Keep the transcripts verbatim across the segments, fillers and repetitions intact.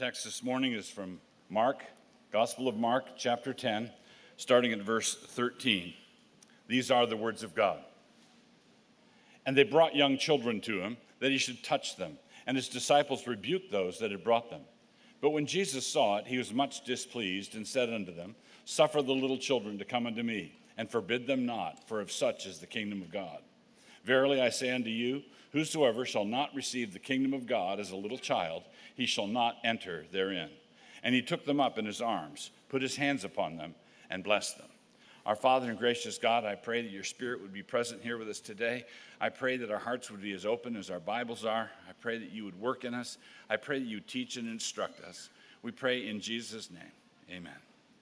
text this morning is from Mark, Gospel of Mark, chapter ten, starting at verse thirteen. These are the words of God. And they brought young children to him, that he should touch them. And his disciples rebuked those that had brought them. But when Jesus saw it, he was much displeased, and said unto them, Suffer the little children to come unto me, and forbid them not, for of such is the kingdom of God. Verily I say unto you, whosoever shall not receive the kingdom of God as a little child, he shall not enter therein. And he took them up in his arms, put his hands upon them, and blessed them. Our Father and gracious God, I pray that your Spirit would be present here with us today. I pray that our hearts would be as open as our Bibles are. I pray that you would work in us. I pray that you would teach and instruct us. We pray in Jesus' name. Amen.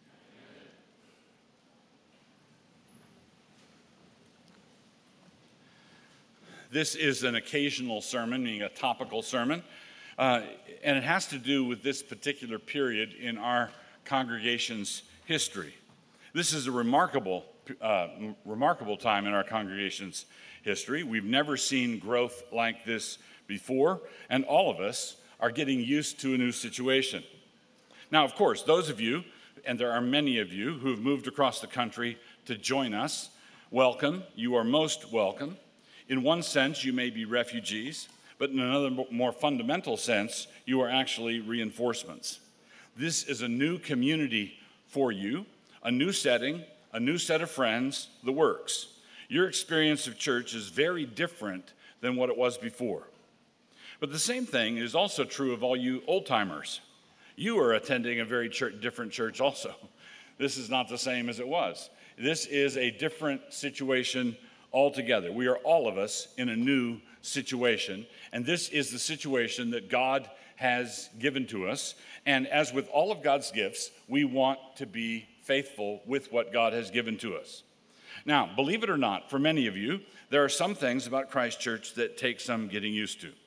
This is an occasional sermon, meaning a topical sermon, uh, and it has to do with this particular period in our congregation's history. This is a remarkable, uh, remarkable time in our congregation's history. We've never seen growth like this before, and all of us are getting used to a new situation. Now, of course, those of you, and there are many of you, who have moved across the country to join us, welcome. You are most welcome. In one sense, you may be refugees, but in another more fundamental sense, you are actually reinforcements. This is a new community for you, a new setting, a new set of friends, the works. Your experience of church is very different than what it was before. But the same thing is also true of all you old-timers. You are attending a very church, different church also. This is not the same as it was. This is a different situation altogether. We are all of us in a new situation, and this is the situation that God has given to us. And as with all of God's gifts, we want to be faithful with what God has given to us. Now, believe it or not, for many of you, there are some things about Christ Church that take some getting used to.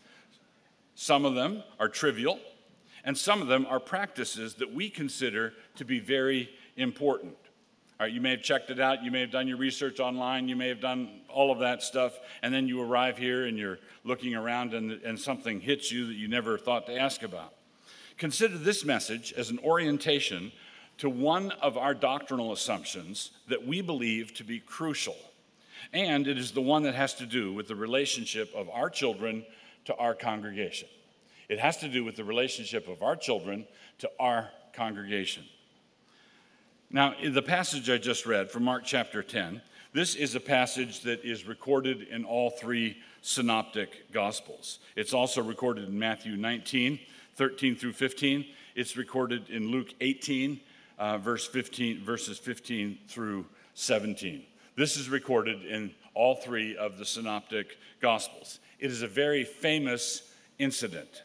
Some of them are trivial, and some of them are practices that we consider to be very important. All right, you may have checked it out, you may have done your research online, you may have done all of that stuff, and then you arrive here and you're looking around and, and something hits you that you never thought to ask about. Consider this message as an orientation to one of our doctrinal assumptions that we believe to be crucial, and it is the one that has to do with the relationship of our children to our congregation. It has to do with the relationship of our children to our congregation. Now, in the passage I just read from Mark chapter ten, this is a passage that is recorded in all three synoptic gospels. It's also recorded in Matthew nineteen, thirteen through fifteen. It's recorded in Luke eighteen, uh, verse fifteen, verses fifteen through seventeen. This is recorded in all three of the synoptic gospels. It is a very famous incident.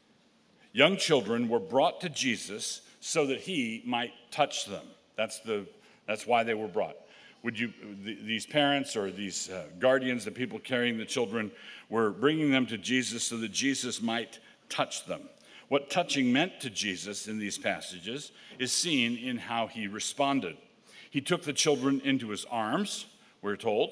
Young children were brought to Jesus so that he might touch them. That's the. That's why they were brought. Would you? The, these parents or these uh, guardians, the people carrying the children, were bringing them to Jesus so that Jesus might touch them. What touching meant to Jesus in these passages is seen in how he responded. He took the children into his arms, we're told.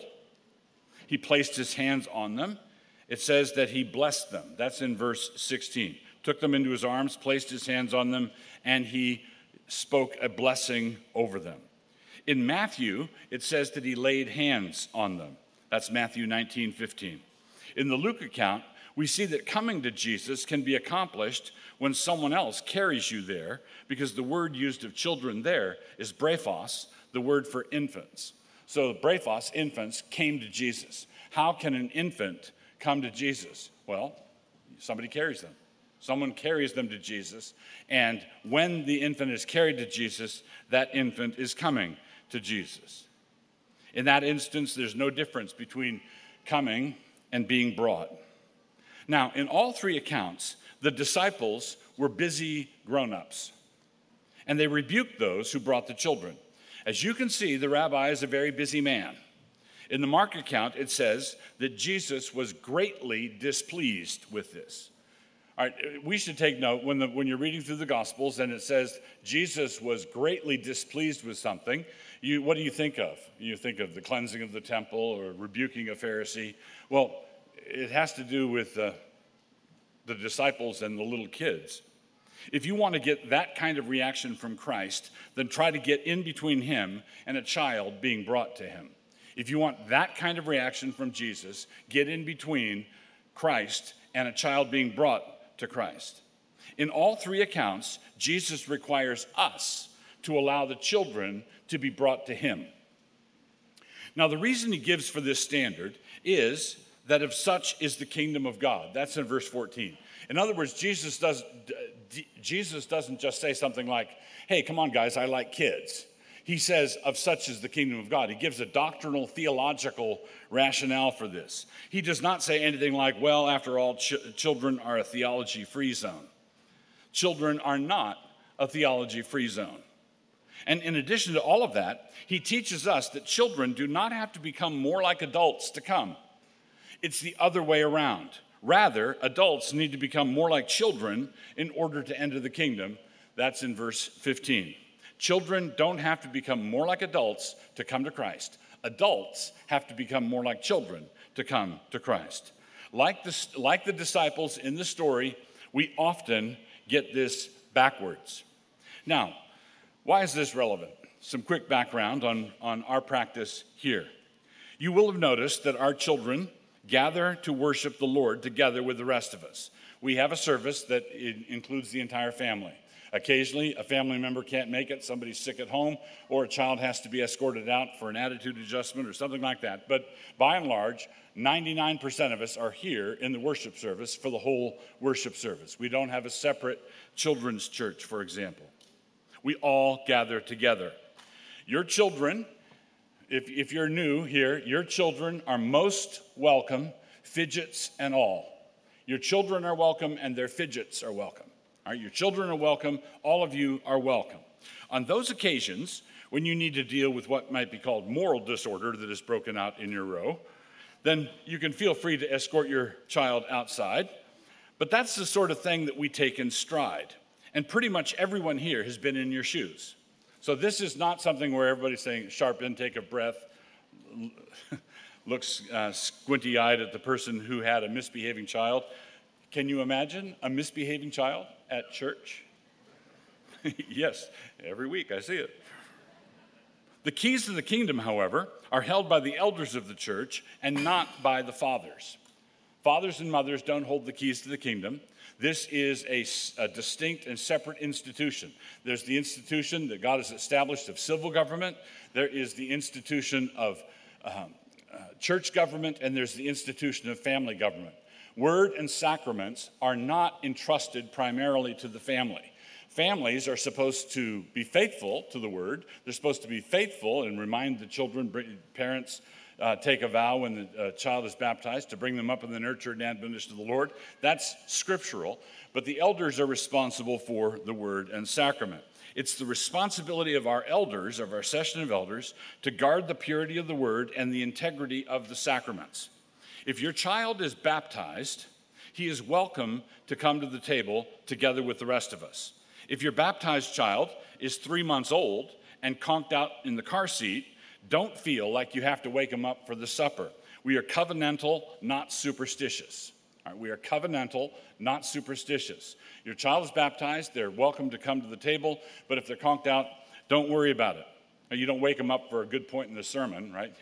He placed his hands on them. It says that he blessed them. That's in verse sixteen. Took them into his arms, placed his hands on them, and he spoke a blessing over them. In Matthew, it says that he laid hands on them. That's Matthew nineteen fifteen. In the Luke account, we see that coming to Jesus can be accomplished when someone else carries you there, because the word used of children there is brephos, the word for infants. So brephos, infants, came to Jesus. How can an infant come to Jesus? Well, somebody carries them. Someone carries them to Jesus, and when the infant is carried to Jesus, that infant is coming to Jesus. In that instance, there's no difference between coming and being brought. Now, in all three accounts, the disciples were busy grown-ups, and they rebuked those who brought the children. As you can see, the rabbi is a very busy man. In the Mark account, it says that Jesus was greatly displeased with this. All right, we should take note when, the, when you're reading through the Gospels and it says Jesus was greatly displeased with something, you, what do you think of? You think of the cleansing of the temple or rebuking a Pharisee. Well, it has to do with uh, the disciples and the little kids. If you want to get that kind of reaction from Christ, then try to get in between him and a child being brought to him. If you want that kind of reaction from Jesus, get in between Christ and a child being brought to Christ. In all three accounts, Jesus requires us to allow the children to be brought to him. Now, the reason he gives for this standard is that of such is the kingdom of God. That's in verse fourteen. In other words, Jesus, does, Jesus doesn't just say something like, hey, come on, guys, I like kids. He says, of such is the kingdom of God. He gives a doctrinal, theological rationale for this. He does not say anything like, well, after all, ch- children are a theology-free zone. Children are not a theology-free zone. And in addition to all of that, he teaches us that children do not have to become more like adults to come. It's the other way around. Rather, adults need to become more like children in order to enter the kingdom. That's in verse fifteen. Children don't have to become more like adults to come to Christ. Adults have to become more like children to come to Christ. Like the, like the disciples in the story, we often get this backwards. Now, why is this relevant? Some quick background on, on our practice here. You will have noticed that our children gather to worship the Lord together with the rest of us. We have a service that includes the entire family. Occasionally, a family member can't make it, somebody's sick at home, or a child has to be escorted out for an attitude adjustment or something like that. But by and large, ninety-nine percent of us are here in the worship service for the whole worship service. We don't have a separate children's church, for example. We all gather together. Your children, if, if you're new here, your children are most welcome, fidgets and all. Your children are welcome and their fidgets are welcome. All right, your children are welcome. All of you are welcome. On those occasions, when you need to deal with what might be called moral disorder that is broken out in your row, then you can feel free to escort your child outside. But that's the sort of thing that we take in stride. And pretty much everyone here has been in your shoes. So this is not something where everybody's saying sharp intake of breath, looks uh, squinty-eyed at the person who had a misbehaving child. Can you imagine a misbehaving child at church? Yes, every week I see it. The keys to the kingdom, however, are held by the elders of the church and not by the fathers. Fathers and mothers don't hold the keys to the kingdom. This is a, a distinct and separate institution. There's the institution that God has established of civil government. There is the institution of um, uh, church government, and there's the institution of family government. Word and sacraments are not entrusted primarily to the family. Families are supposed to be faithful to the word. They're supposed to be faithful and remind the children, parents uh, take a vow when the uh, child is baptized to bring them up in the nurture and admonition of the Lord. That's scriptural, but the elders are responsible for the word and sacrament. It's the responsibility of our elders, of our session of elders, to guard the purity of the word and the integrity of the sacraments. If your child is baptized, he is welcome to come to the table together with the rest of us. If your baptized child is three months old and conked out in the car seat, don't feel like you have to wake him up for the supper. We are covenantal, not superstitious. All right, we are covenantal, not superstitious. Your child is baptized, they're welcome to come to the table, but if they're conked out, don't worry about it. Now, you don't wake them up for a good point in the sermon, right?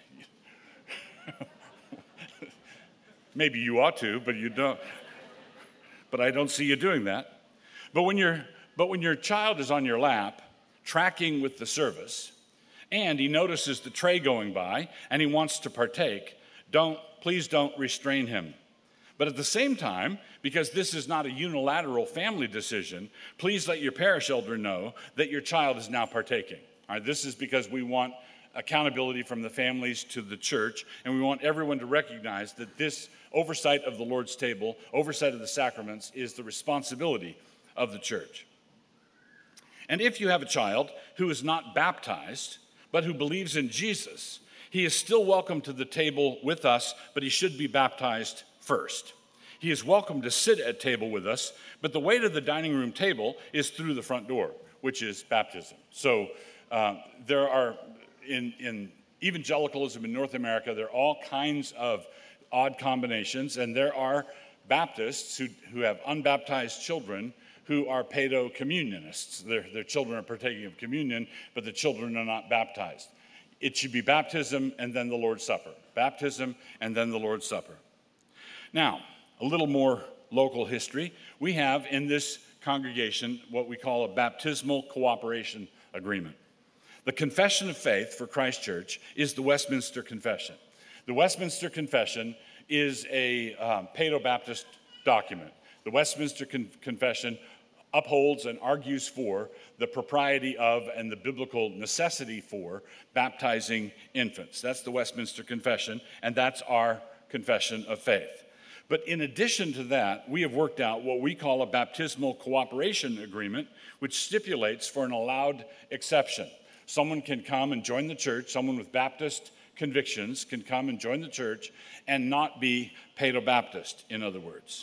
Maybe you ought to, but you don't. But I don't see you doing that. But when you're But when your child is on your lap, tracking with the service, and he notices the tray going by, and he wants to partake, don't, please don't restrain him. But at the same time, because this is not a unilateral family decision, please let your parish elder know that your child is now partaking. All right, this is because we want accountability from the families to the church, and we want everyone to recognize that this oversight of the Lord's table, oversight of the sacraments, is the responsibility of the church. And if you have a child who is not baptized, but who believes in Jesus, he is still welcome to the table with us, but he should be baptized first. He is welcome to sit at table with us, but the way to the dining room table is through the front door, which is baptism. So uh, there are, in, in evangelicalism in North America, there are all kinds of odd combinations, and there are Baptists who, who have unbaptized children who are paedo-communionists. Their, their children are partaking of communion, but the children are not baptized. It should be baptism and then the Lord's Supper. Baptism and then the Lord's Supper. Now, a little more local history. We have in this congregation what we call a baptismal cooperation agreement. The Confession of Faith for Christ Church is the Westminster Confession. The Westminster Confession is a um, paedo-Baptist document. The Westminster Con- Confession upholds and argues for the propriety of and the biblical necessity for baptizing infants. That's the Westminster Confession, and that's our confession of faith. But in addition to that, we have worked out what we call a baptismal cooperation agreement, which stipulates for an allowed exception. Someone can come and join the church, someone with Baptist convictions can come and join the church and not be paedo-Baptist, in other words.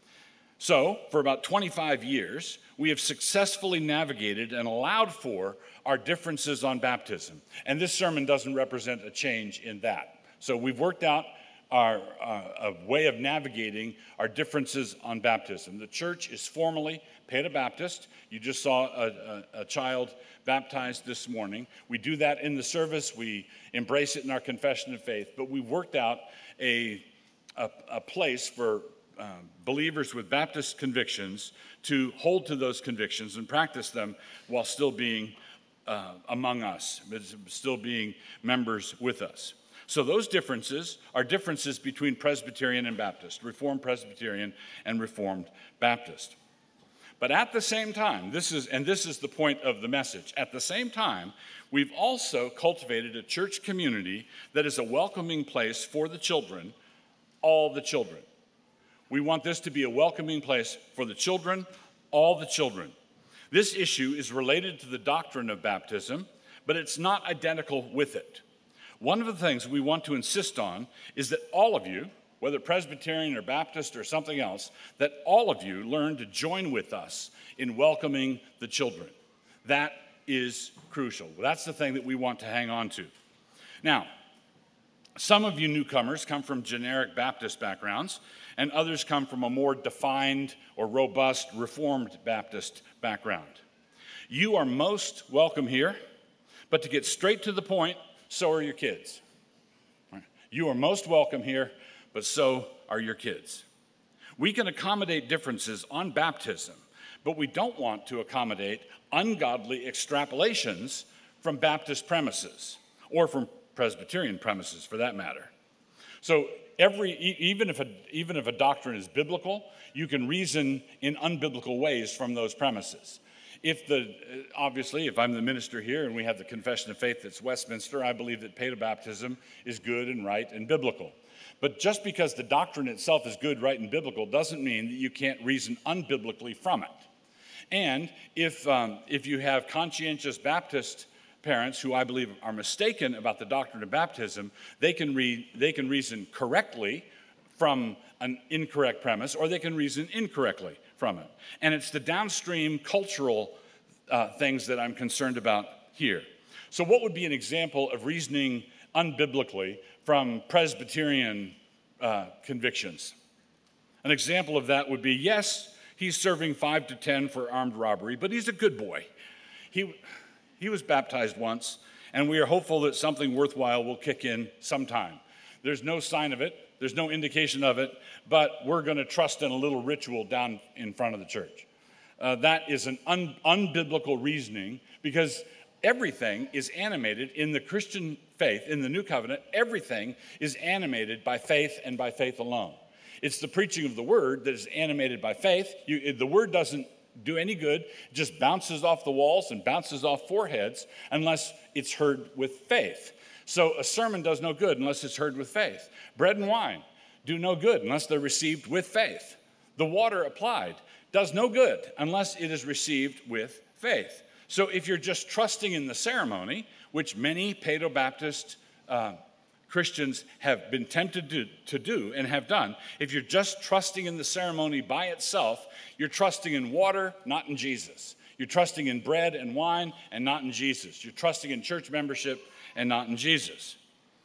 So, for about twenty-five years, we have successfully navigated and allowed for our differences on baptism. And this sermon doesn't represent a change in that. So we've worked out our uh, a way of navigating our differences on baptism. The church is formally paedo-Baptist. You just saw a, a, a child baptized this morning. We do that in the service. We embrace it in our confession of faith. But we worked out a, a, a place for uh, believers with Baptist convictions to hold to those convictions and practice them while still being uh, among us, still being members with us. So those differences are differences between Presbyterian and Baptist, Reformed Presbyterian and Reformed Baptist. But at the same time, this is, and this is the point of the message, at the same time, we've also cultivated a church community that is a welcoming place for the children, all the children. We want this to be a welcoming place for the children, all the children. This issue is related to the doctrine of baptism, but it's not identical with it. One of the things we want to insist on is that all of you, whether Presbyterian or Baptist or something else, that all of you learn to join with us in welcoming the children. That is crucial. That's the thing that we want to hang on to. Now, some of you newcomers come from generic Baptist backgrounds, and others come from a more defined or robust Reformed Baptist background. You are most welcome here, but to get straight to the point, so are your kids. You are most welcome here, but so are your kids. We can accommodate differences on baptism, but we don't want to accommodate ungodly extrapolations from Baptist premises, or from Presbyterian premises for that matter. So every, even if a, even if a doctrine is biblical, you can reason in unbiblical ways from those premises. If the, obviously, if I'm the minister here and we have the confession of faith that's Westminster, I believe that paedo-baptism is good and right and biblical. But just because the doctrine itself is good, right, and biblical doesn't mean that you can't reason unbiblically from it. And if, um, if you have conscientious Baptist parents who I believe are mistaken about the doctrine of baptism, they can, read, they can reason correctly from an incorrect premise, or they can reason incorrectly from it. And it's the downstream cultural uh, things that I'm concerned about here. So what would be an example of reasoning unbiblically from Presbyterian uh, convictions? An example of that would be, yes, he's serving five to ten for armed robbery, but he's a good boy. He, he was baptized once, and we are hopeful that something worthwhile will kick in sometime. There's no sign of it. There's no indication of it, but we're going to trust in a little ritual down in front of the church. Uh, that is an un- unbiblical reasoning, because everything is animated in the Christian faith, in the New Covenant. Everything is animated by faith and by faith alone. It's the preaching of the word that is animated by faith. You, the word doesn't do any good. It just bounces off the walls and bounces off foreheads unless it's heard with faith. So a sermon does no good unless it's heard with faith. Bread and wine do no good unless they're received with faith. The water applied does no good unless it is received with faith. So if you're just trusting in the ceremony, which many paedo-Baptist uh, Christians have been tempted to, to do and have done, if you're just trusting in the ceremony by itself, you're trusting in water, not in Jesus. You're trusting in bread and wine and not in Jesus. You're trusting in church membership and not in Jesus.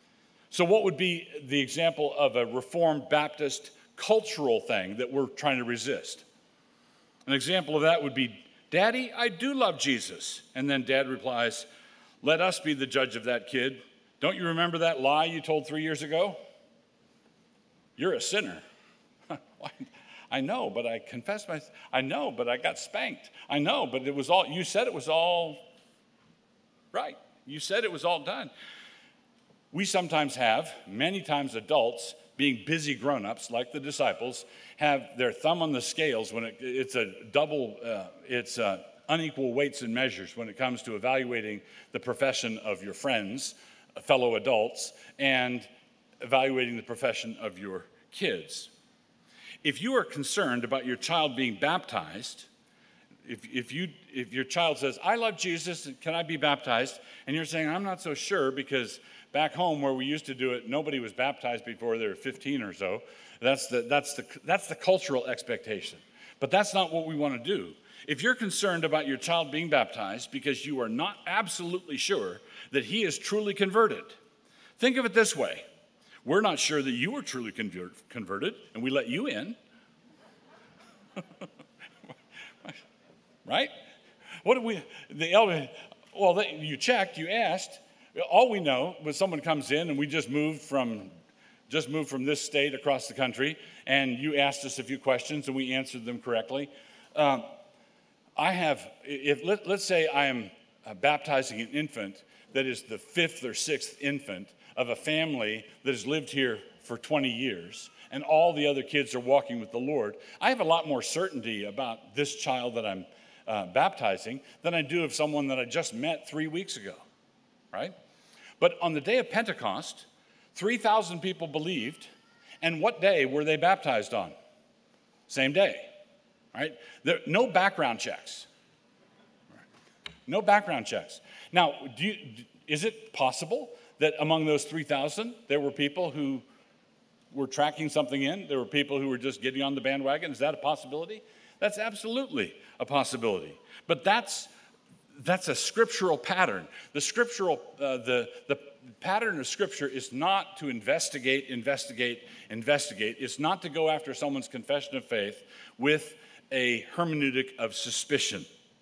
So what would be the example of a Reformed Baptist cultural thing that we're trying to resist? An example of that would be, Daddy, I do love Jesus. And then Dad replies, let us be the judge of that, kid. Don't you remember that lie you told three years ago? You're a sinner. I know, but I confessed my, I know, but I got spanked. I know, but it was all, you said it was all right. You said it was all done. We sometimes have, many times adults, being busy grown-ups like the disciples, have their thumb on the scales when it, it's a double, uh, it's uh, unequal weights and measures when it comes to evaluating the profession of your friends, fellow adults, and evaluating the profession of your kids. If you are concerned about your child being baptized, if, if, you, if your child says, I love Jesus, can I be baptized? And you're saying, I'm not so sure because back home where we used to do it, nobody was baptized before they were fifteen or so. That's the, that's the, that's the cultural expectation. But that's not what we want to do. If you're concerned about your child being baptized because you are not absolutely sure that he is truly converted, think of it this way. We're not sure that you were truly convert, converted, and we let you in. Right? What did we, the elder, well, they, you checked, you asked. All we know was someone comes in and we just moved from, just moved from this state across the country, and you asked us a few questions and we answered them correctly. Um, I have, if let, let's say I am uh, baptizing an infant that is the fifth or sixth infant of a family that has lived here for twenty years, and all the other kids are walking with the Lord, I have a lot more certainty about this child that I'm uh, baptizing than I do of someone that I just met three weeks ago, right? But on the day of Pentecost, three thousand people believed, and what day were they baptized on? Same day, right? There, no background checks. No background checks. Now, do you, is it possible that among those three thousand, there were people who were tracking something in? There were people who were just getting on the bandwagon? Is that a possibility? That's absolutely a possibility. But that's that's a scriptural pattern. The scriptural, uh, the, the pattern of Scripture is not to investigate, investigate, investigate. It's not to go after someone's confession of faith with a hermeneutic of suspicion.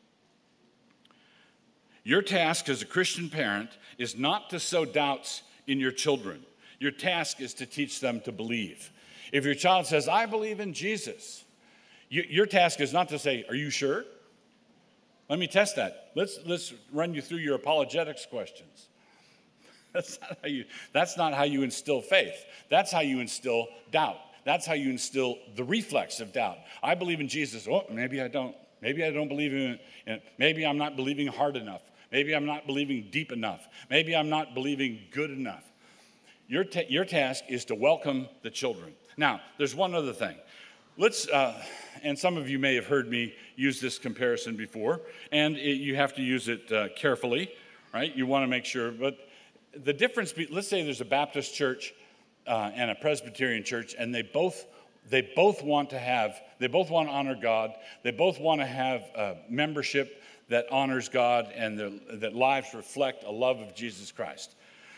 Your task as a Christian parent is not to sow doubts in your children. Your task is to teach them to believe. If your child says, I believe in Jesus, you, your task is not to say, are you sure? Let me test that. Let's, let's run you through your apologetics questions. That's not how you, that's not how you instill faith. That's how you instill doubt. That's how you instill the reflex of doubt. I believe in Jesus. Oh, maybe I don't. Maybe I don't believe in it. Maybe I'm not believing hard enough. Maybe I'm not believing deep enough. Maybe I'm not believing good enough. Your, ta- your task is to welcome the children. Now, there's one other thing. Let's, uh, and some of you may have heard me use this comparison before, and it, you have to use it uh, carefully, right? You want to make sure, but the difference, be, let's say there's a Baptist church uh, and a Presbyterian church, and they both, they both want to have, they both want to honor God, they both want to have a membership that honors God and the, that lives reflect a love of Jesus Christ.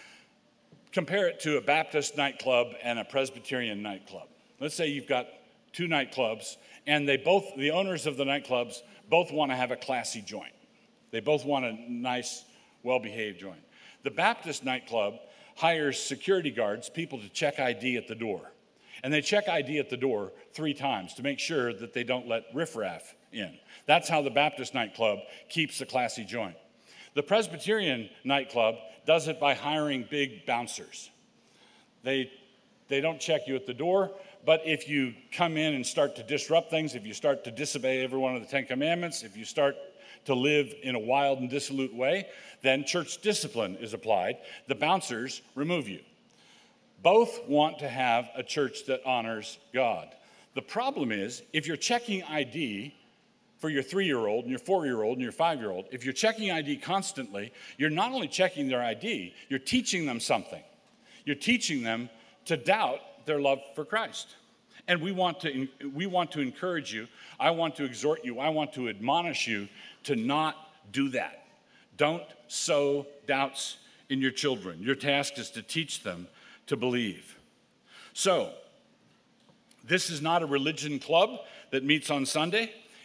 Compare it to a Baptist nightclub and a Presbyterian nightclub. Let's say you've got two nightclubs, and they both, the owners of the nightclubs, both want to have a classy joint. They both want a nice, well-behaved joint. The Baptist nightclub hires security guards, people to check I D at the door. And they check I D at the door three times to make sure that they don't let riffraff in. That's how the Baptist nightclub keeps a classy joint. The Presbyterian nightclub does it by hiring big bouncers. They, they don't check you at the door, but if you come in and start to disrupt things, if you start to disobey every one of the Ten Commandments, if you start to live in a wild and dissolute way, then church discipline is applied. The bouncers remove you. Both want to have a church that honors God. The problem is, if you're checking I D for your three-year-old and your four-year-old and your five-year-old, if you're checking I D constantly, you're not only checking their I D, you're teaching them something. You're teaching them to doubt their love for Christ. And we want to, we want to encourage you, I want to exhort you, I want to admonish you to not do that. Don't sow doubts in your children. Your task is to teach them to believe. So, this is not a religion club that meets on Sunday.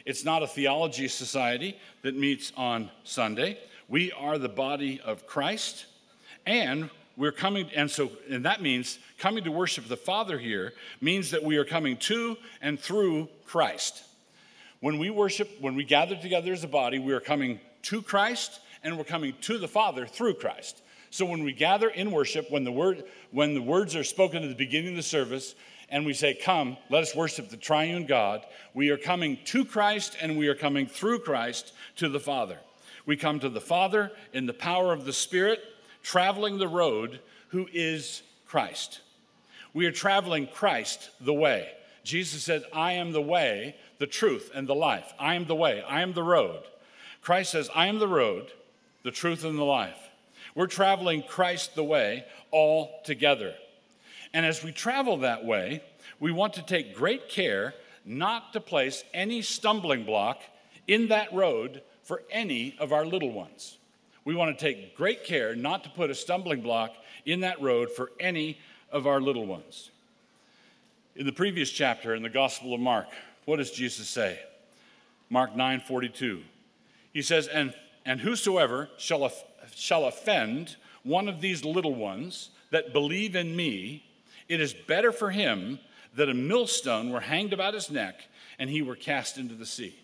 It's not a theology society that meets on Sunday. We are the body of Christ, and we're coming, and so, and that means coming to worship the Father here means that we are coming to and through Christ. When we worship, when we gather together as a body, we are coming to Christ, and we're coming to the Father through Christ. So when we gather in worship, when the word, when the words are spoken at the beginning of the service, and we say, "Come, let us worship the triune God," we are coming to Christ, and we are coming through Christ to the Father. We come to the Father in the power of the Spirit, traveling the road, who is Christ. We are traveling Christ the way. Jesus said, "I am the way, the truth, and the life." I am the way. I am the road. Christ says, "I am the road, the truth, and the life." We're traveling Christ the way all together. And as we travel that way, we want to take great care not to place any stumbling block in that road for any of our little ones. We want to take great care not to put a stumbling block in that road for any of our little ones. In the previous chapter in the Gospel of Mark, what does Jesus say? Mark nine forty-two. He says, and, and whosoever shall, shall offend one of these little ones that believe in me, it is better for him that a millstone were hanged about his neck and he were cast into the sea.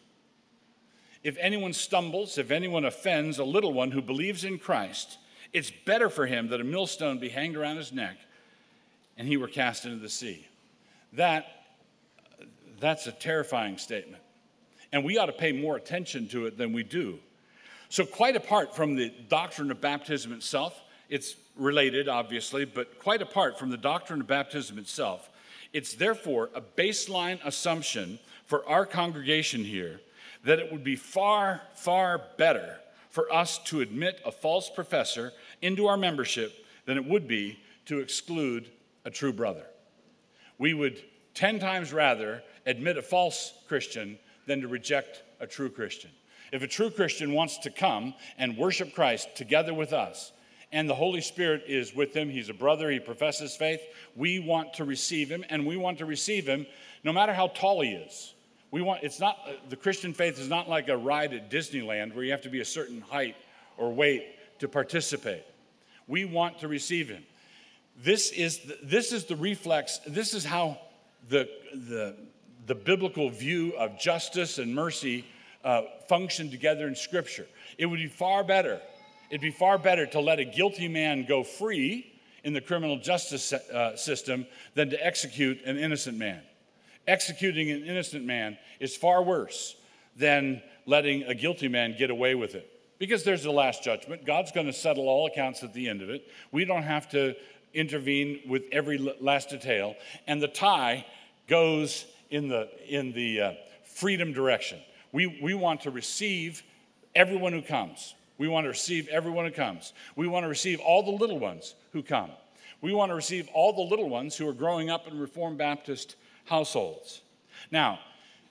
If anyone stumbles, if anyone offends a little one who believes in Christ, it's better for him that a millstone be hanged around his neck and he were cast into the sea. That, that's a terrifying statement. And we ought to pay more attention to it than we do. So quite apart from the doctrine of baptism itself, it's related, obviously, but quite apart from the doctrine of baptism itself, it's therefore a baseline assumption for our congregation here that it would be far, far better for us to admit a false professor into our membership than it would be to exclude a true brother. We would ten times rather admit a false Christian than to reject a true Christian. If a true Christian wants to come and worship Christ together with us, and the Holy Spirit is with him, he's a brother, he professes faith, we want to receive him, and we want to receive him no matter how tall he is. We want, it's not, the Christian faith is not like a ride at Disneyland where you have to be a certain height or weight to participate. We want to receive him. This is the, this is the reflex, this is how the, the, the biblical view of justice and mercy uh, function together in Scripture. It would be far better It'd be far better to let a guilty man go free in the criminal justice uh, system than to execute an innocent man. Executing an innocent man is far worse than letting a guilty man get away with it. Because there's the last judgment. God's going to settle all accounts at the end of it. We don't have to intervene with every last detail. And the tie goes in the, in the uh, freedom direction. We, we want to receive everyone who comes. We want to receive everyone who comes. We want to receive all the little ones who come. We want to receive all the little ones who are growing up in Reformed Baptist households. Now,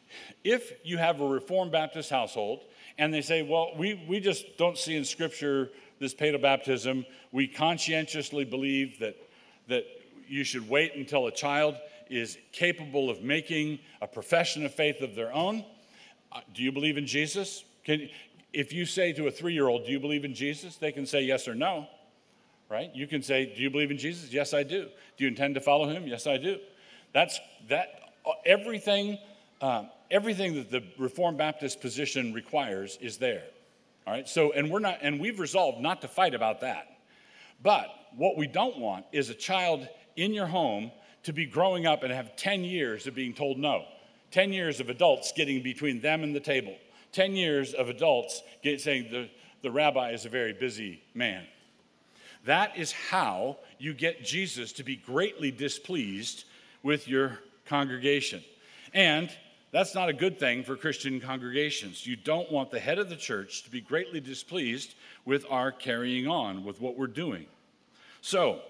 if you have a Reformed Baptist household and they say, well, we, we just don't see in Scripture this paedobaptism, we conscientiously believe that, that you should wait until a child is capable of making a profession of faith of their own. Uh, do you believe in Jesus? Can If you say to a three-year-old, do you believe in Jesus? They can say yes or no, right? You can say, do you believe in Jesus? Yes, I do. Do you intend to follow him? Yes, I do. That's that. Everything, uh, everything that the Reformed Baptist position requires is there. All right. So, and we're not, and we've resolved not to fight about that. But what we don't want is a child in your home to be growing up and have ten years of being told no, ten years of adults getting between them and the table. ten years of adults get, saying the, the rabbi is a very busy man. That is how you get Jesus to be greatly displeased with your congregation. And that's not a good thing for Christian congregations. You don't want the head of the church to be greatly displeased with our carrying on with what we're doing. So,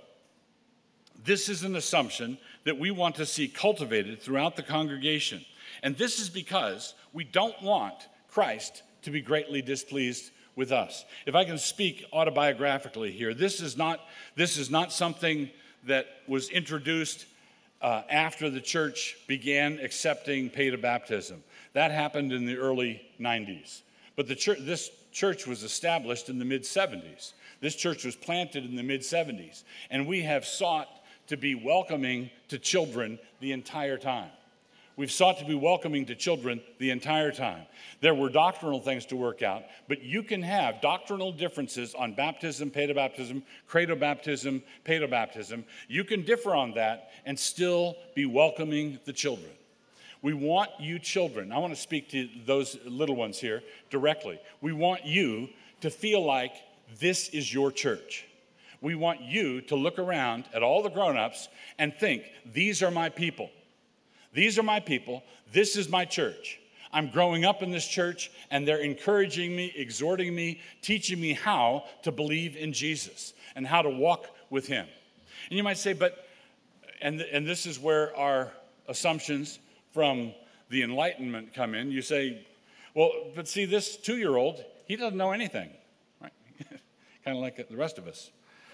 this is an assumption that we want to see cultivated throughout the congregation. And this is because we don't want Christ to be greatly displeased with us. If I can speak autobiographically here, this is not, this is not something that was introduced uh, after the church began accepting paedobaptism. That happened in the early nineties. But the church, this church was established in the mid seventies. This church was planted in the mid seventies. And we have sought to be welcoming to children the entire time. We've sought to be welcoming to children the entire time. There were doctrinal things to work out, but you can have doctrinal differences on baptism, paedobaptism, cradobaptism, paedobaptism. You can differ on that and still be welcoming the children. We want you children, I want to speak to those little ones here directly. We want you to feel like this is your church. We want you to look around at all the grown-ups and think, these are my people. These are my people. This is my church. I'm growing up in this church, and they're encouraging me, exhorting me, teaching me how to believe in Jesus and how to walk with him. And you might say, but, and, and this is where our assumptions from the Enlightenment come in. You say, well, but see, this two-year-old, he doesn't know anything, right? Kind of like the rest of us.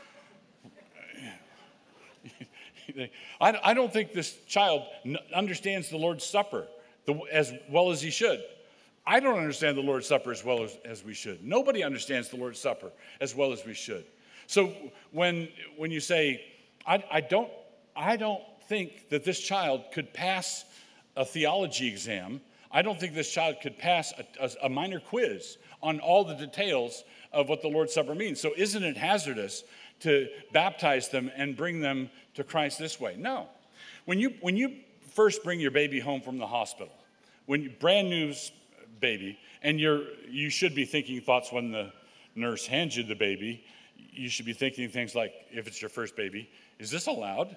I don't think this child understands the Lord's Supper as well as he should. I don't understand the Lord's Supper as well as, as we should. Nobody understands the Lord's Supper as well as we should. So when, when you say, I, I, don't, I don't think that this child could pass a theology exam, I don't think this child could pass a, a, a minor quiz on all the details of what the Lord's Supper means. So isn't it hazardous to baptize them and bring them to Christ this way? No. When you when you first bring your baby home from the hospital, when you brand new baby, and you're you should be thinking thoughts when the nurse hands you the baby. You should be thinking things like, if it's your first baby, is this allowed?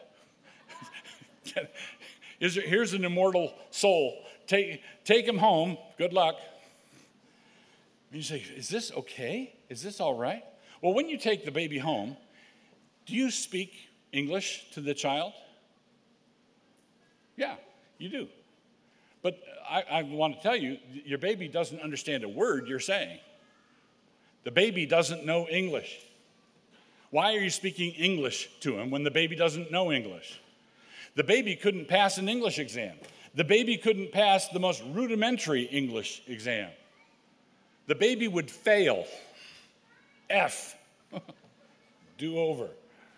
is there, here's an immortal soul. Take take him home. Good luck. And you say, is this okay? Is this all right? Well, when you take the baby home, do you speak English to the child? Yeah, you do. But I, I want to tell you, your baby doesn't understand a word you're saying. The baby doesn't know English. Why are you speaking English to him when the baby doesn't know English? The baby couldn't pass an English exam. The baby couldn't pass the most rudimentary English exam. The baby would fail. F. Do over.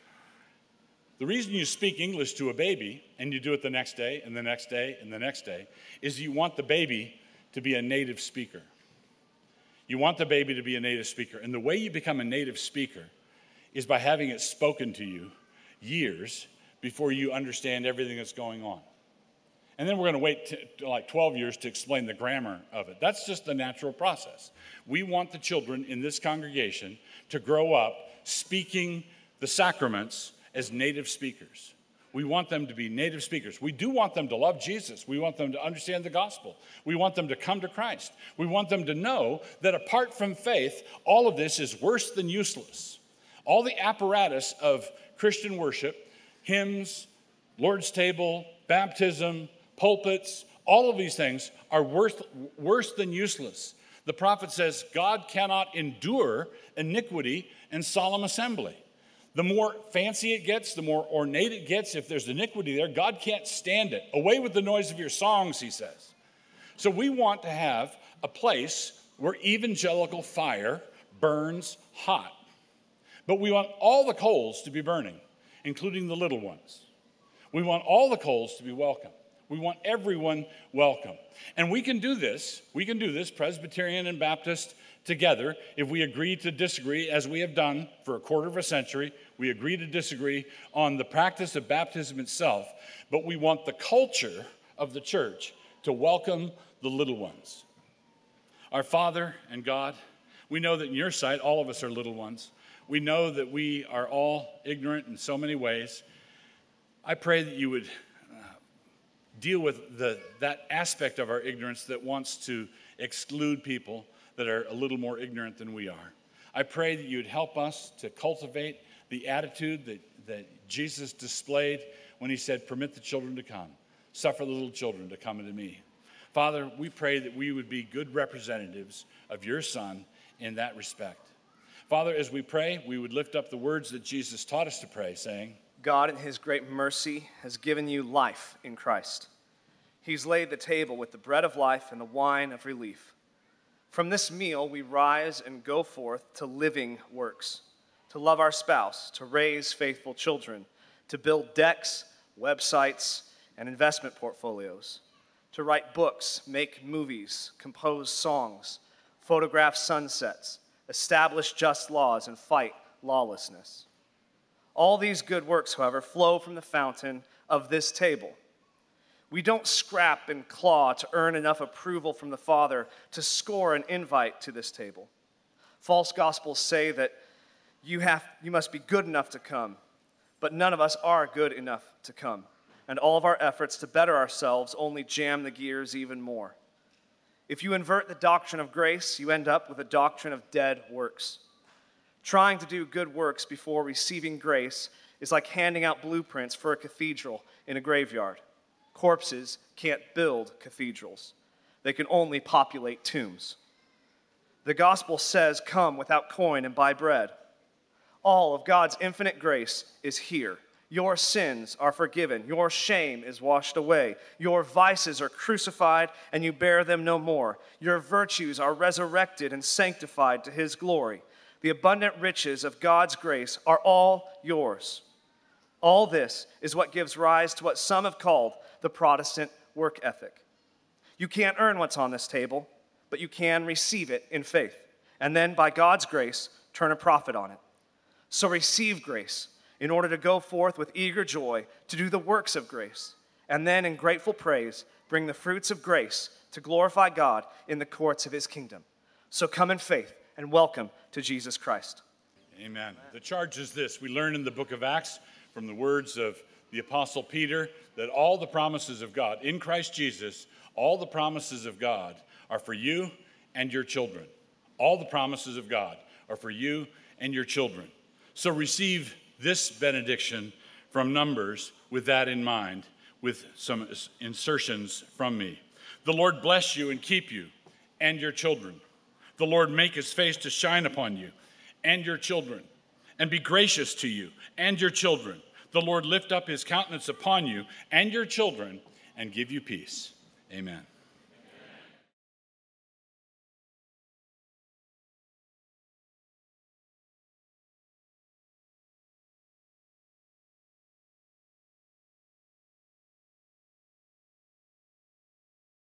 The reason you speak English to a baby, and you do it the next day, and the next day, and the next day, is you want the baby to be a native speaker. You want the baby to be a native speaker. And the way you become a native speaker is by having it spoken to you years before you understand everything that's going on. And then we're going to wait t- t- like twelve years to explain the grammar of it. That's just the natural process. We want the children in this congregation to grow up speaking the sacraments as native speakers. We want them to be native speakers. We do want them to love Jesus. We want them to understand the gospel. We want them to come to Christ. We want them to know that apart from faith, all of this is worse than useless. All the apparatus of Christian worship, hymns, Lord's table, baptism, pulpits, all of these things are worth, worse than useless. The prophet says God cannot endure iniquity and solemn assembly. The more fancy it gets, the more ornate it gets, if there's iniquity there, God can't stand it. Away with the noise of your songs, he says. So we want to have a place where evangelical fire burns hot. But we want all the coals to be burning, including the little ones. We want all the coals to be welcome. We want everyone welcome. And we can do this, we can do this, Presbyterian and Baptist together, if we agree to disagree, as we have done for a quarter of a century. We agree to disagree on the practice of baptism itself, but we want the culture of the church to welcome the little ones. Our Father and God, we know that in your sight, all of us are little ones. We know that we are all ignorant in so many ways. I pray that you would uh, deal with the, that aspect of our ignorance that wants to exclude people that are a little more ignorant than we are. I pray that you would help us to cultivate the attitude that, that Jesus displayed when he said, permit the children to come, suffer the little children to come unto me. Father, we pray that we would be good representatives of your Son in that respect. Father, as we pray, we would lift up the words that Jesus taught us to pray, saying, God in his great mercy has given you life in Christ. He's laid the table with the bread of life and the wine of relief. From this meal we rise and go forth to living works, to love our spouse, to raise faithful children, to build decks, websites, and investment portfolios, to write books, make movies, compose songs, photograph sunsets, establish just laws, and fight lawlessness. All these good works, however, flow from the fountain of this table. We don't scrap and claw to earn enough approval from the Father to score an invite to this table. False gospels say that you have, you must be good enough to come, but none of us are good enough to come, and all of our efforts to better ourselves only jam the gears even more. If you invert the doctrine of grace, you end up with a doctrine of dead works. Trying to do good works before receiving grace is like handing out blueprints for a cathedral in a graveyard. Corpses can't build cathedrals. They can only populate tombs. The gospel says, come without coin and buy bread. All of God's infinite grace is here. Your sins are forgiven. Your shame is washed away. Your vices are crucified, and you bear them no more. Your virtues are resurrected and sanctified to his glory. The abundant riches of God's grace are all yours. All this is what gives rise to what some have called the Protestant work ethic. You can't earn what's on this table, but you can receive it in faith, and then by God's grace, turn a profit on it. So receive grace in order to go forth with eager joy to do the works of grace, and then in grateful praise, bring the fruits of grace to glorify God in the courts of his kingdom. So come in faith and welcome to Jesus Christ. Amen. The charge is this. We learn in the book of Acts from the words of the Apostle Peter that all the promises of God in Christ Jesus, all the promises of God are for you and your children. All the promises of God are for you and your children. So receive this benediction from Numbers with that in mind, with some insertions from me. The Lord bless you and keep you and your children. The Lord make his face to shine upon you and your children, and be gracious to you and your children. The Lord lift up his countenance upon you and your children, and give you peace. Amen.